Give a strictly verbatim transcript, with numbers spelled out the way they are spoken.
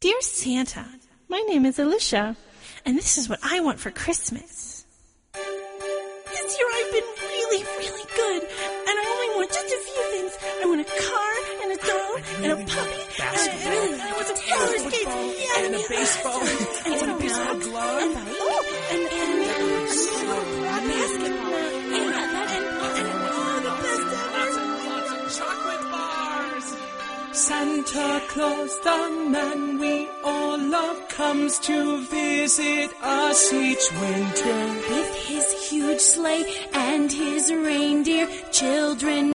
Dear Santa, my name is Alicia, and this is what I want for Christmas. This year I've been really, really good, and I only want just a few things. I want a car, and a doll, and a puppy, and I really I want some roller skates, yeah, and a baseball, and and a baseball glove, and, oh, and, and, and a basketball, and, and, and, oh, the best ever. lots of chocolate bars. Santa Claus, the man we all love, comes to visit us each winter. With his huge sleigh and his reindeer, children